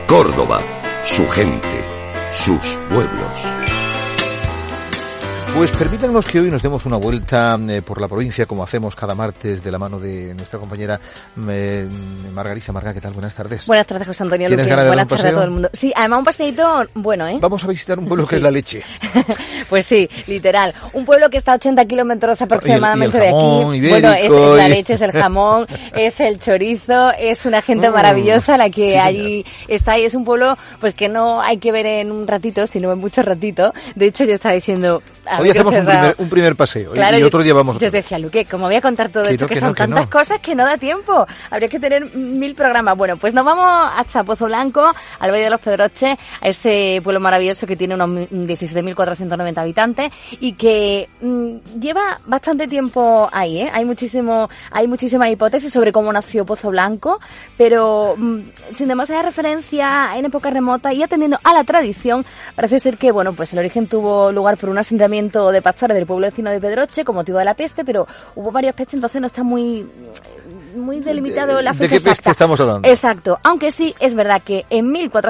Córdoba, su gente, sus pueblos. Pues permítanos que hoy nos demos una vuelta por la provincia, como hacemos cada martes, de la mano de nuestra compañera Margarita. Marga, ¿qué tal? Buenas tardes. Buenas tardes, José Antonio ¿Tienes Luque. ganas de Buenas dar un tardes a paseo? todo el mundo. Sí, además un paseíto bueno, ¿eh? Vamos a visitar un pueblo que es La Leche. Pues sí, literal. Un pueblo que está a 80 kilómetros aproximadamente y el jamón de aquí. ibérico, Bueno, es La Leche, es el jamón, es el chorizo, es una gente maravillosa la que sí, allí está, y es un pueblo pues que no hay que ver en un ratito, sino en mucho ratito. De hecho, yo estaba diciendo... Hoy hacemos un primer paseo, claro, y otro día vamos... Yo te decía, Luque, como voy a contar todo esto, que son tantas cosas que no da tiempo. Habría que tener 1000 programas. Bueno, pues nos vamos hasta Pozo Blanco, al Valle de los Pedroches, a ese pueblo maravilloso que tiene unos 17.490 habitantes y que lleva bastante tiempo ahí, ¿eh? Hay muchísimas hipótesis sobre cómo nació Pozo Blanco, pero sin demasiada referencia en época remota y atendiendo a la tradición, parece ser que, bueno, pues el origen tuvo lugar por un asentamiento de pastores del pueblo vecino de Pedroche con motivo de la peste, pero hubo varias pestes, entonces no está muy delimitado la fecha exacta. ¿De qué peste estamos hablando? Exacto, aunque sí es verdad que en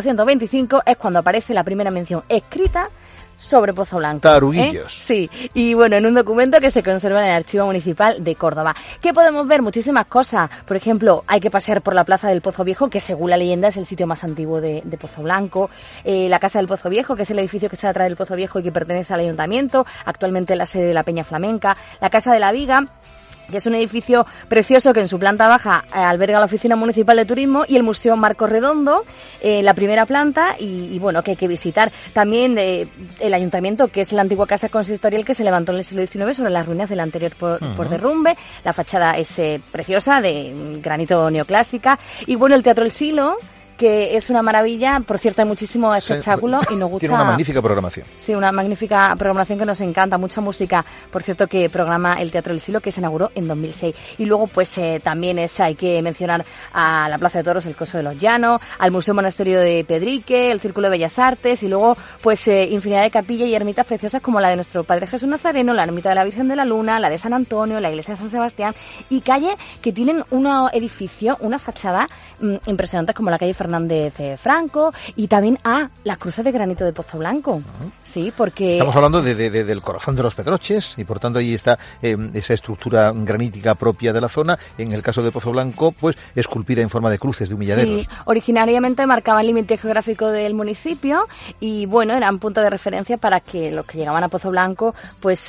1425 es cuando aparece la primera mención escrita sobre Pozo Blanco. Taruguillos. Sí, y bueno, en un documento que se conserva en el Archivo Municipal de Córdoba. ¿Qué podemos ver? Muchísimas cosas. Por ejemplo, hay que pasear por la Plaza del Pozo Viejo, que según la leyenda es el sitio más antiguo de Pozo Blanco. La Casa del Pozo Viejo, que es el edificio que está detrás del Pozo Viejo y que pertenece al Ayuntamiento, actualmente la sede de la Peña Flamenca. La Casa de la Viga, que es un edificio precioso que en su planta baja alberga la Oficina Municipal de Turismo y el Museo Marco Redondo, la primera planta, y bueno, que hay que visitar. También el Ayuntamiento, que es la antigua casa consistorial que se levantó en el siglo XIX sobre las ruinas del anterior por derrumbe. La fachada es preciosa, de granito neoclásica. Y bueno, el Teatro El Silo, que es una maravilla. Por cierto, hay muchísimos espectáculos y nos gusta... Tiene una magnífica programación. Sí, una magnífica programación que nos encanta, mucha música. Por cierto, que programa el Teatro del Silo, que se inauguró en 2006. Y luego, pues también hay que mencionar a la Plaza de Toros, el Coso de los Llanos, al Museo Monasterio de Pedrique, el Círculo de Bellas Artes, y luego, pues infinidad de capillas y ermitas preciosas como la de nuestro Padre Jesús Nazareno, la ermita de la Virgen de la Luna, la de San Antonio, la iglesia de San Sebastián, y calles que tienen unos edificios, una fachada impresionantes como la calle Fernández Franco, y también a las cruces de granito de Pozo Blanco. Sí, porque... Estamos hablando del corazón de los Pedroches, y por tanto ahí está esa estructura granítica propia de la zona. En el caso de Pozo Blanco, pues esculpida en forma de cruces, de humilladeros. Sí, originariamente marcaba el límite geográfico del municipio y bueno, eran puntos de referencia para que los que llegaban a Pozo Blanco pues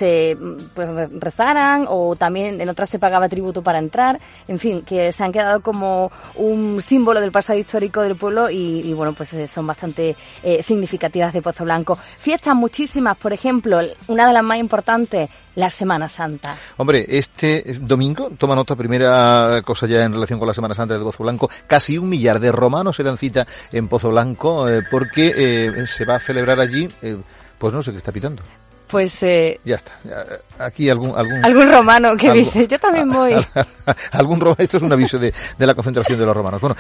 rezaran, o también en otras se pagaba tributo para entrar. En fin, que se han quedado como un símbolo del pasado histórico del pueblo y bueno, pues son bastante significativas de Pozo Blanco. Fiestas muchísimas, por ejemplo, una de las más importantes, la Semana Santa. Hombre, este domingo, toma nota, primera cosa ya en relación con la Semana Santa de Pozo Blanco, casi 1 millar de romanos se dan cita en Pozo Blanco porque se va a celebrar allí, pues no sé qué está pitando. Pues ya está. Aquí algún romano que dice, yo también voy. Algún romano. Esto es un aviso de la concentración de los romanos. Bueno,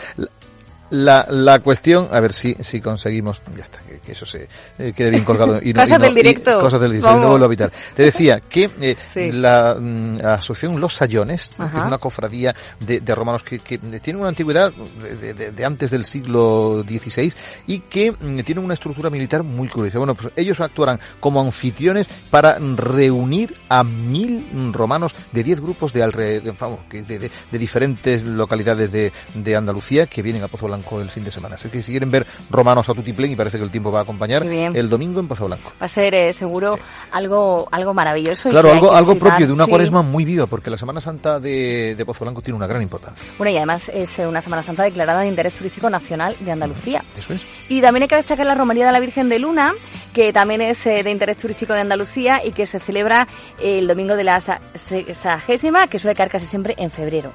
la cuestión, a ver si conseguimos, ya está, que eso se quede bien colgado. Cosas del directo. Cosas del directo, y no vuelvo a evitar. Te decía que sí. la asociación Los Sayones, que es una cofradía de romanos que tiene una antigüedad de antes del siglo XVI y que tiene una estructura militar muy curiosa. Bueno, pues ellos actuarán como anfitriones para reunir a 1000 romanos de 10 grupos de diferentes localidades de Andalucía que vienen a Pozo Blanco el fin de semana. Así que si quieren ver romanos a tutiplén, y parece que el tiempo va a acompañar, el domingo en Pozo Blanco. Va a ser seguro sí. algo maravilloso. Claro, algo propio de una cuaresma muy viva, porque la Semana Santa de Pozo Blanco tiene una gran importancia. Bueno, y además es una Semana Santa declarada de interés turístico nacional de Andalucía. Eso es. Y también hay que destacar la Romería de la Virgen de Luna, que también es de interés turístico de Andalucía y que se celebra el domingo de la 60ª, que suele caer casi siempre en febrero.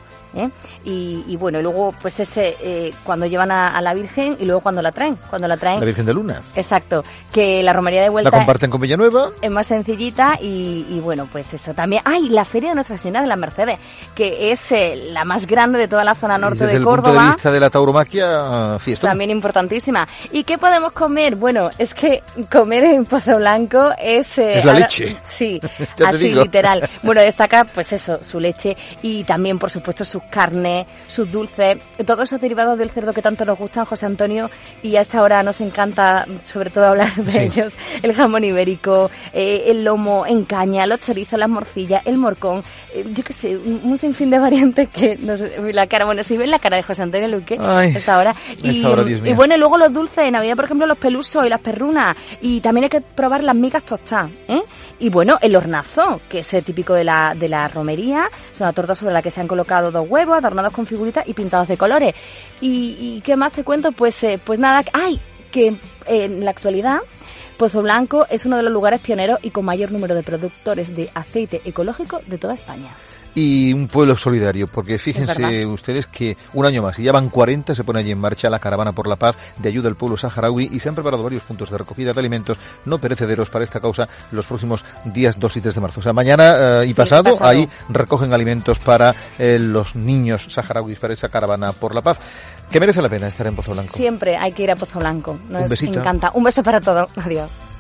Y bueno, luego pues cuando llevan a la Virgen y luego cuando la traen. La Virgen de Luna. Exacto, que la romería de vuelta la comparten con Villanueva. Es más sencillita y bueno, pues eso también. Y la Feria de Nuestra Señora de las Mercedes, que es la más grande de toda la zona norte de Córdoba. Desde el punto de vista de la tauromaquia, fiesta. También importantísima. ¿Y qué podemos comer? Bueno, es que comer en Pozo Blanco es la leche. Sí, así literal. Bueno, destaca pues eso, su leche y también por supuesto sus sus carnes, sus dulces, todos esos derivados del cerdo que tanto nos gustan, José Antonio, y a esta hora nos encanta sobre todo hablar de ellos, el jamón ibérico, el lomo en caña, los chorizos, las morcillas, el morcón, yo qué sé, un sinfín de variantes que no sé, la cara, bueno, si ven la cara de José Antonio Luque a esta hora. Y bueno, y luego los dulces, en Navidad, por ejemplo, los pelusos y las perrunas, y también hay que probar las migas tostadas, y bueno, el hornazo, que es típico de la romería, es una torta sobre la que se han colocado 2 huevos adornados con figuritas y pintados de colores. ¿Y qué más te cuento? Pues nada, que en la actualidad Pozo Blanco es uno de los lugares pioneros y con mayor número de productores de aceite ecológico de toda España. Y un pueblo solidario, porque fíjense ustedes que un año más, y ya van 40, se pone allí en marcha la Caravana por la Paz de ayuda al pueblo saharaui y se han preparado varios puntos de recogida de alimentos no perecederos para esta causa los próximos días 2 y 3 de marzo. O sea, mañana y pasado, ahí recogen alimentos para los niños saharauis para esa Caravana por la Paz. Que merece la pena estar en Pozo Blanco. Siempre hay que ir a Pozo Blanco. Un besito. Encanta. Un beso para todos. Adiós.